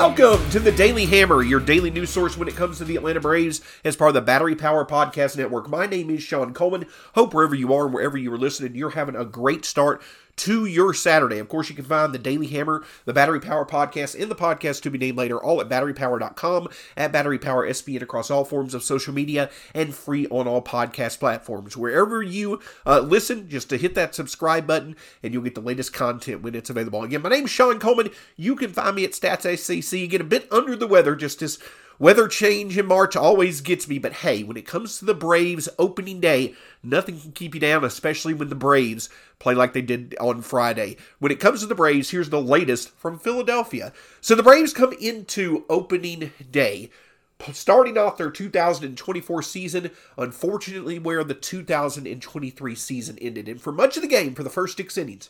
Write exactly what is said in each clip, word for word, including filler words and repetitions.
Welcome to the Daily Hammer, your daily news source when it comes to the Atlanta Braves as part of the Battery Power Podcast Network. My name is Sean Coleman. Hope wherever you are and wherever you are listening, you're having a great start to your Saturday. Of course, you can find the Daily Hammer, the Battery Power Podcast, and the podcast to be named later, all at battery power dot com, at Battery Power S B, and across all forms of social media, and free on all podcast platforms. Wherever you uh, listen, just to hit that subscribe button, and you'll get the latest content when it's available. Again, my name is Sean Coleman. You can find me at Stats S C C. Get a bit under the weather, just as weather change in March always gets me, but hey, when it comes to the Braves opening day, nothing can keep you down, especially when the Braves play like they did on Friday. When it comes to the Braves, here's the latest from Philadelphia. So the Braves come into opening day, starting off their two thousand twenty-four season, unfortunately where the two thousand twenty-three season ended. And for much of the game, for the first six innings,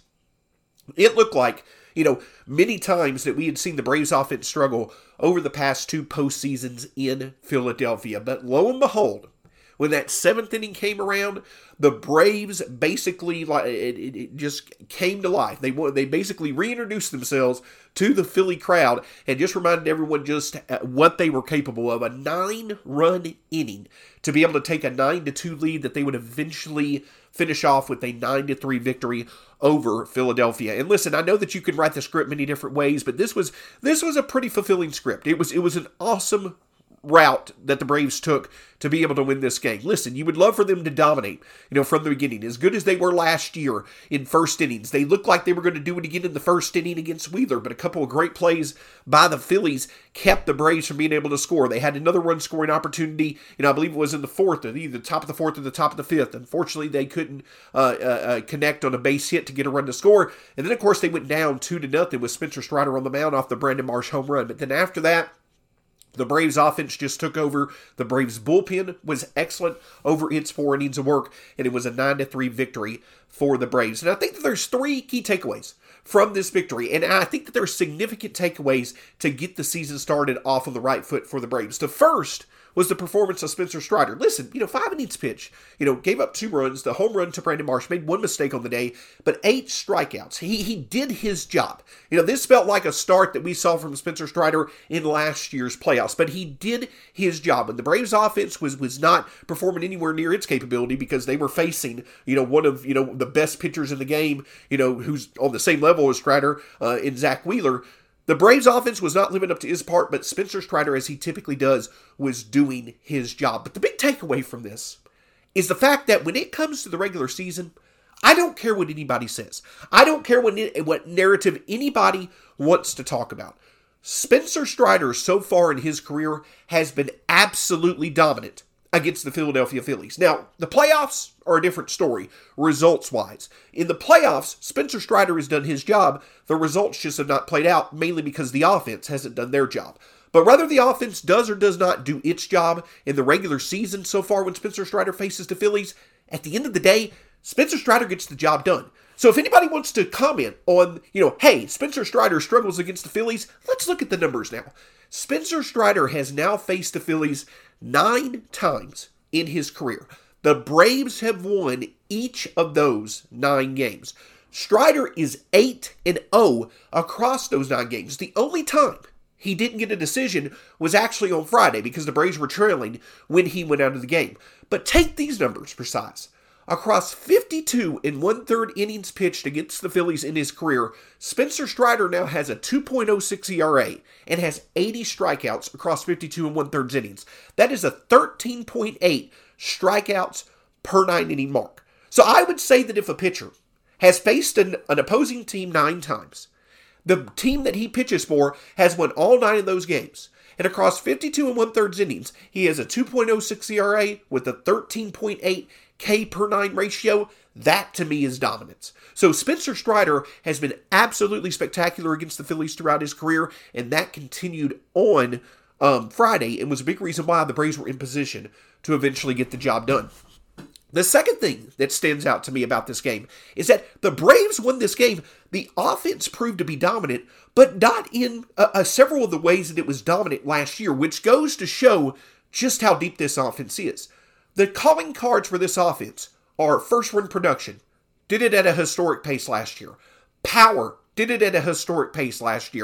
it looked like, you know, many times that we had seen the Braves offense struggle over the past two postseasons in Philadelphia. But lo and behold, when that seventh inning came around, the Braves basically, like it, it, it just came to life. They they basically reintroduced themselves to the Philly crowd and just reminded everyone just what they were capable of. A nine-run inning to be able to take a nine to two lead that they would eventually finish off with a nine to three victory over Philadelphia. And listen, I know that you can write the script many different ways, but this was this was a pretty fulfilling script. It was it was an awesome route that the Braves took to be able to win this game. Listen, you would love for them to dominate, you know, from the beginning. As good as they were last year in first innings, they looked like they were going to do it again in the first inning against Wheeler, but a couple of great plays by the Phillies kept the Braves from being able to score. They had another run scoring opportunity, you know, I believe it was in the fourth, either the top of the fourth or the top of the fifth. Unfortunately, they couldn't uh, uh, uh, connect on a base hit to get a run to score. And then, of course, they went down two to nothing with Spencer Strider on the mound off the Brandon Marsh home run. But then after that, the Braves offense just took over. The Braves bullpen was excellent over its four innings of work, and it was a nine to three victory for the Braves. And I think that there's three key takeaways from this victory, and I think that there are significant takeaways to get the season started off on the right foot for the Braves. The first was the performance of Spencer Strider. Listen, you know, five innings pitch, you know, gave up two runs, the home run to Brandon Marsh, made one mistake on the day, but eight strikeouts. He he did his job. You know, this felt like a start that we saw from Spencer Strider in last year's playoffs, but he did his job. And the Braves offense was was not performing anywhere near its capability because they were facing, you know, one of, you know, the best pitchers in the game, you know, who's on the same level as Strider uh, in Zach Wheeler. The Braves offense was not living up to his part, but Spencer Strider, as he typically does, was doing his job. But the big takeaway from this is the fact that when it comes to the regular season, I don't care what anybody says. I don't care what, what narrative anybody wants to talk about. Spencer Strider, so far in his career, has been absolutely dominant against the Philadelphia Phillies. Now, the playoffs are a different story, results-wise. In the playoffs, Spencer Strider has done his job. The results just have not played out, mainly because the offense hasn't done their job. But whether the offense does or does not do its job in the regular season so far when Spencer Strider faces the Phillies, at the end of the day, Spencer Strider gets the job done. So if anybody wants to comment on, you know, hey, Spencer Strider struggles against the Phillies, let's look at the numbers now. Spencer Strider has now faced the Phillies nine times in his career. The Braves have won each of those nine games. Strider is eight and oh across those nine games. The only time he didn't get a decision was actually on Friday because the Braves were trailing when he went out of the game. But take these numbers for size. Across fifty-two and one-third innings pitched against the Phillies in his career, Spencer Strider now has a two point oh six E R A and has eighty strikeouts across fifty-two and one-third innings. That is a thirteen point eight strikeouts per nine-inning mark. So I would say that if a pitcher has faced an, an opposing team nine times, the team that he pitches for has won all nine of those games. And across fifty-two and one-third innings, he has a two point oh six E R A with a thirteen point eight K per nine ratio. That, to me, is dominance. So Spencer Strider has been absolutely spectacular against the Phillies throughout his career, and that continued on um, Friday and was a big reason why the Braves were in position to eventually get the job done. The second thing that stands out to me about this game is that the Braves won this game. The offense proved to be dominant, but not in uh, uh, several of the ways that it was dominant last year, which goes to show just how deep this offense is. The calling cards for this offense are first run production. Did it at a historic pace last year. Power. Did it at a historic pace last year.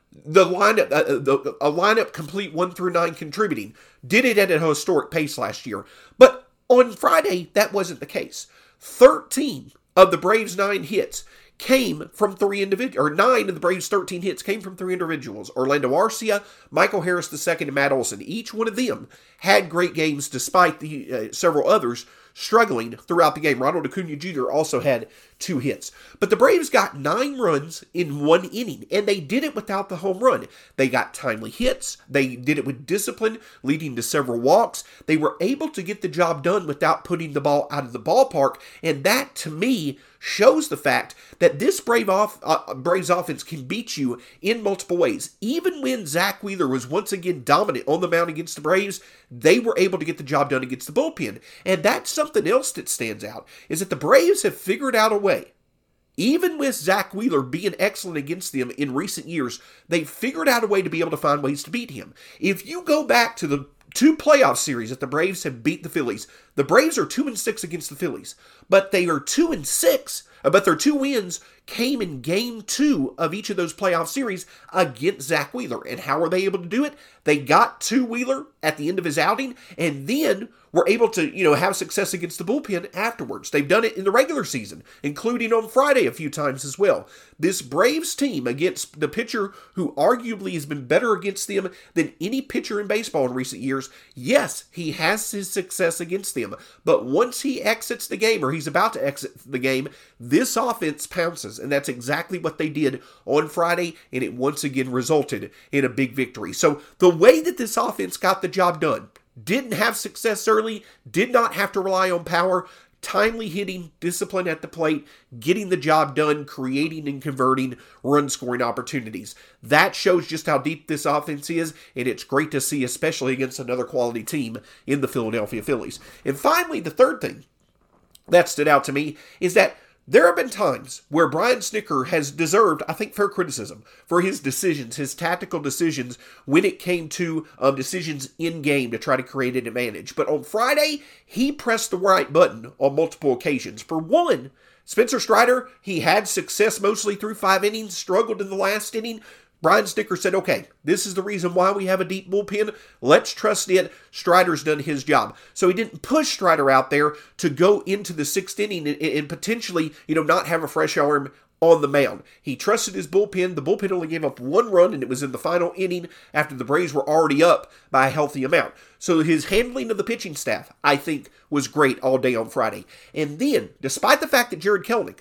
the lineup, uh, the, a lineup complete one through nine contributing. Did it at a historic pace last year. But on Friday, that wasn't the case. thirteen of the Braves' nine hits came from three individuals, or nine of the Braves' thirteen hits came from three individuals. Orlando Arcia, Michael Harris the second, and Matt Olson. Each one of them had great games despite the uh, several others struggling throughout the game. Ronald Acuna Junior also had two hits. But the Braves got nine runs in one inning, and they did it without the home run. They got timely hits. They did it with discipline, leading to several walks. They were able to get the job done without putting the ball out of the ballpark, and that, to me, shows the fact that this Brave off, uh, Braves offense can beat you in multiple ways. Even when Zach Wheeler was once again dominant on the mound against the Braves, they were able to get the job done against the bullpen. And that's something else that stands out, is that the Braves have figured out a way. Even with Zach Wheeler being excellent against them in recent years, they've figured out a way to be able to find ways to beat him. If you go back to the two playoff series that the Braves have beat the Phillies, the Braves are two and six against the Phillies, but they are two and six. But their two wins came in game two of each of those playoff series against Zach Wheeler. And how were they able to do it? They got to Wheeler at the end of his outing, and then were able to, you know, have success against the bullpen afterwards. They've done it in the regular season, including on Friday a few times as well. This Braves team against the pitcher who arguably has been better against them than any pitcher in baseball in recent years, yes, he has his success against them. But once he exits the game, or he's about to exit the game, this offense pounces. And that's exactly what they did on Friday, and it once again resulted in a big victory. So the way that this offense got the job done, didn't have success early, did not have to rely on power, timely hitting, discipline at the plate, getting the job done, creating and converting run-scoring opportunities. That shows just how deep this offense is, and it's great to see, especially against another quality team in the Philadelphia Phillies. And finally, the third thing that stood out to me is that there have been times where Brian Snitker has deserved, I think, fair criticism for his decisions, his tactical decisions when it came to um, decisions in-game to try to create an advantage. But on Friday, he pressed the right button on multiple occasions. For one, Spencer Strider, he had success mostly through five innings, struggled in the last inning. Brian Snitker said, okay, this is the reason why we have a deep bullpen. Let's trust it. Strider's done his job. So he didn't push Strider out there to go into the sixth inning and, and potentially, you know, not have a fresh arm on the mound. He trusted his bullpen. The bullpen only gave up one run, and it was in the final inning after the Braves were already up by a healthy amount. So his handling of the pitching staff, I think, was great all day on Friday. And then, despite the fact that Jared Kelenic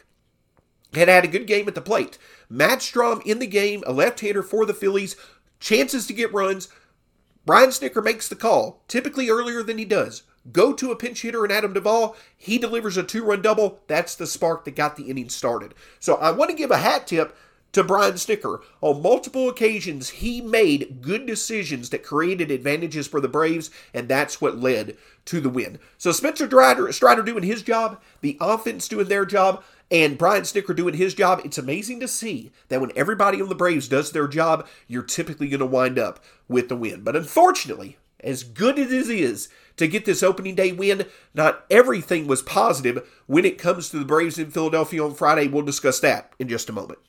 had had a good game at the plate, Matt Strahm in the game, a left-hander for the Phillies, chances to get runs. Brian Snitker makes the call, typically earlier than he does. Go to a pinch hitter in Adam Duvall. He delivers a two-run double. That's the spark that got the inning started. So I want to give a hat tip to Brian Snitker. On multiple occasions, he made good decisions that created advantages for the Braves, and that's what led to the win. So Spencer Strider, Strider doing his job, the offense doing their job, and Brian Snitker doing his job. It's amazing to see that when everybody on the Braves does their job, you're typically going to wind up with the win. But unfortunately, as good as it is to get this opening day win, not everything was positive when it comes to the Braves in Philadelphia on Friday. We'll discuss that in just a moment.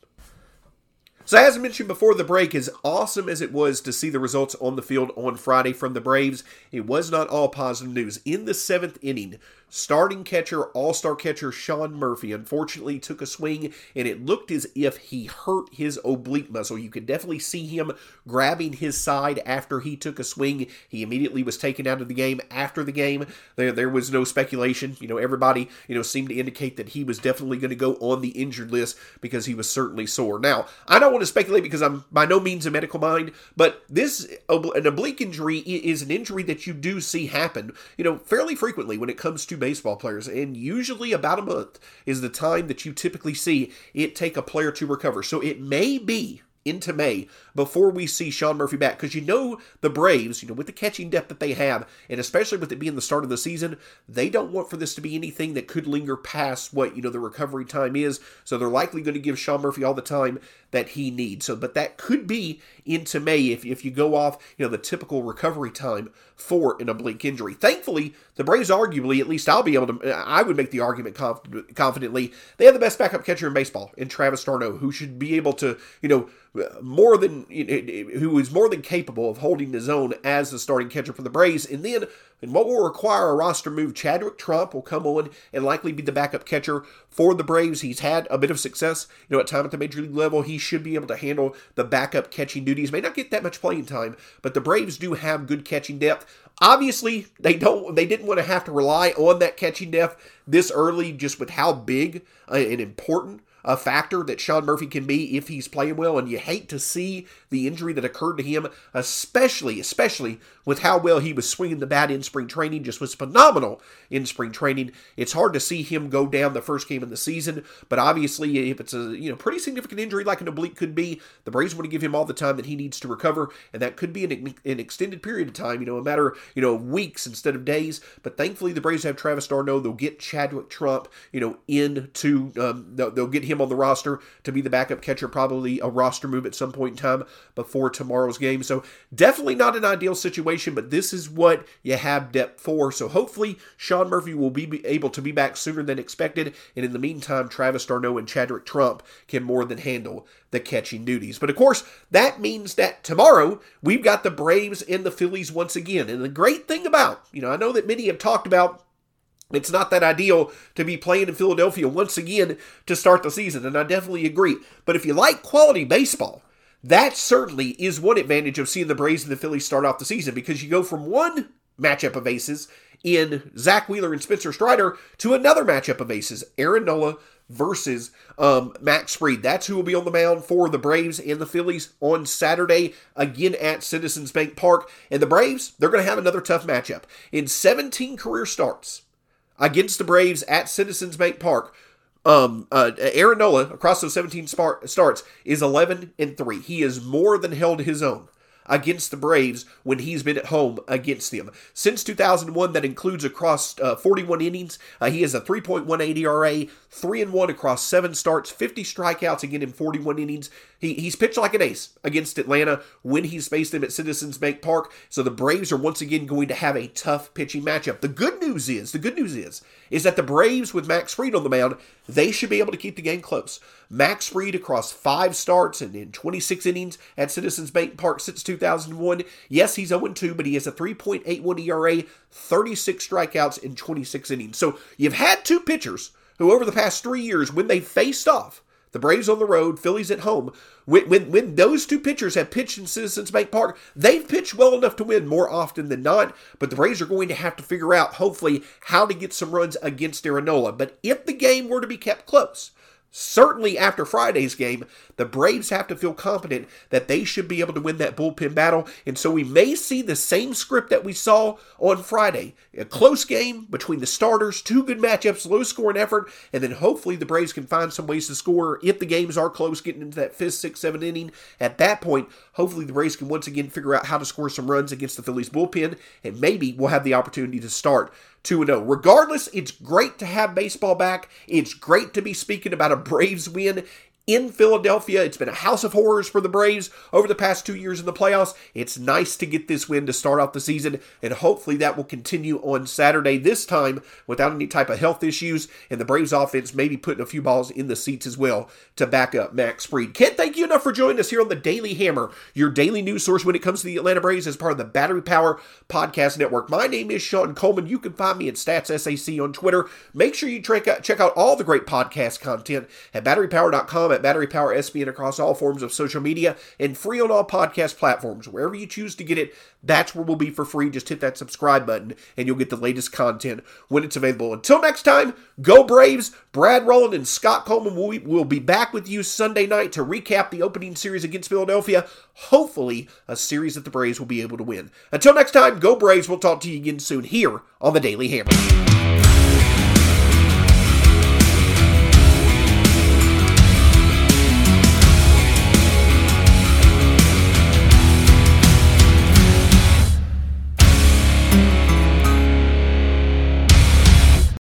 So as I mentioned before the break, as awesome as it was to see the results on the field on Friday from the Braves, it was not all positive news. In the seventh inning, starting catcher, all-star catcher Sean Murphy unfortunately took a swing, and it looked as if he hurt his oblique muscle. You could definitely see him grabbing his side after he took a swing. He immediately was taken out of the game. After the game, there, there was no speculation. You know, everybody, you know, seemed to indicate that he was definitely going to go on the injured list because he was certainly sore. Now, I don't want to speculate because I'm by no means a medical mind, but this, an oblique injury is an injury that you do see happen, you know, fairly frequently when it comes to baseball players, and usually about a month is the time that you typically see it take a player to recover. So it may be into May before we see Sean Murphy back, because you know the Braves, you know, with the catching depth that they have, and especially with it being the start of the season, they don't want for this to be anything that could linger past what, you know, the recovery time is, so they're likely going to give Sean Murphy all the time that he needs. So, but that could be into May if, if you go off, you know, the typical recovery time for an oblique injury. Thankfully, the Braves arguably, at least I'll be able to, I would make the argument conf- confidently, they have the best backup catcher in baseball in Travis d'Arnaud, who should be able to, you know, more than than who is more than capable of holding his own as the starting catcher for the Braves. And then, and what will require a roster move, Chadwick Trump will come on and likely be the backup catcher for the Braves. He's had a bit of success, you know, at time at the major league level. He should be able to handle the backup catching duties. May not get that much playing time, but the Braves do have good catching depth. Obviously, they don't. They didn't want to have to rely on that catching depth this early, just with how big uh, and important a factor that Sean Murphy can be if he's playing well, and you hate to see the injury that occurred to him, especially, especially with how well he was swinging the bat in spring training, just was phenomenal in spring training. It's hard to see him go down the first game of the season, but obviously if it's a you know pretty significant injury like an oblique could be, the Braves want to give him all the time that he needs to recover, and that could be an, an extended period of time, you know, a matter you know of weeks instead of days, but thankfully the Braves have Travis d'Arnaud. They'll get Chadwick Trump, you know, into, um, they'll, they'll get him on the roster to be the backup catcher, probably a roster move at some point in time before tomorrow's game. So definitely not an ideal situation, but this is what you have depth for. So hopefully Sean Murphy will be able to be back sooner than expected. And in the meantime, Travis d'Arnaud and Chadwick Trump can more than handle the catching duties. But of course, that means that tomorrow we've got the Braves and the Phillies once again. And the great thing about, you know, I know that many have talked about it's not that ideal to be playing in Philadelphia once again to start the season, and I definitely agree. But if you like quality baseball, that certainly is one advantage of seeing the Braves and the Phillies start off the season, because you go from one matchup of aces in Zach Wheeler and Spencer Strider to another matchup of aces, Aaron Nola versus um, Max Fried. That's who will be on the mound for the Braves and the Phillies on Saturday, again at Citizens Bank Park. And the Braves, they're going to have another tough matchup. In seventeen career starts against the Braves at Citizens Bank Park, um, uh, Aaron Nola, across those seventeen spar- starts, is eleven and three. He has more than held his own against the Braves when he's been at home against them. Since two thousand one, that includes across uh, forty-one innings. Uh, he has a three point one eight E R A, three and one across seven starts, fifty strikeouts again in forty-one innings. He, he's pitched like an ace against Atlanta when he's faced them at Citizens Bank Park. So the Braves are once again going to have a tough pitching matchup. The good news is, the good news is, is that the Braves with Max Fried on the mound, they should be able to keep the game close. Max Fried across five starts and in twenty-six innings at Citizens Bank Park since two thousand one. Yes, he's oh and two, but he has a three point eight one E R A, thirty-six strikeouts in twenty-six innings. So you've had two pitchers who over the past three years, when they faced off, the Braves on the road, Phillies at home, when, when, when those two pitchers have pitched in Citizens Bank Park, they've pitched well enough to win more often than not, but the Braves are going to have to figure out, hopefully, how to get some runs against Aaron Nola. But if the game were to be kept close, certainly after Friday's game, the Braves have to feel confident that they should be able to win that bullpen battle. And so we may see the same script that we saw on Friday. A close game between the starters, two good matchups, low scoring effort, and then hopefully the Braves can find some ways to score if the games are close, getting into that fifth, sixth, seventh inning. At that point, hopefully the Braves can once again figure out how to score some runs against the Phillies bullpen, and maybe we'll have the opportunity to start two and oh. Regardless, it's great to have baseball back. It's great to be speaking about a Braves win in Philadelphia. It's been a house of horrors for the Braves over the past two years in the playoffs. It's nice to get this win to start off the season, and hopefully that will continue on Saturday, this time without any type of health issues, and the Braves offense maybe putting a few balls in the seats as well to back up Max Fried. Can't thank you enough for joining us here on the Daily Hammer, your daily news source when it comes to the Atlanta Braves as part of the Battery Power Podcast Network. My name is Sean Coleman. You can find me at StatsSAC on Twitter. Make sure you check out, check out all the great podcast content at battery power dot com, at Battery Power S B N across all forms of social media, and free on all podcast platforms. Wherever you choose to get it, that's where we'll be for free. Just hit that subscribe button and you'll get the latest content when it's available. Until next time, go Braves. Brad Rowland and Scott Coleman will will be back with you Sunday night to recap the opening series against Philadelphia. Hopefully, a series that the Braves will be able to win. Until next time, go Braves. We'll talk to you again soon here on the Daily Hammer.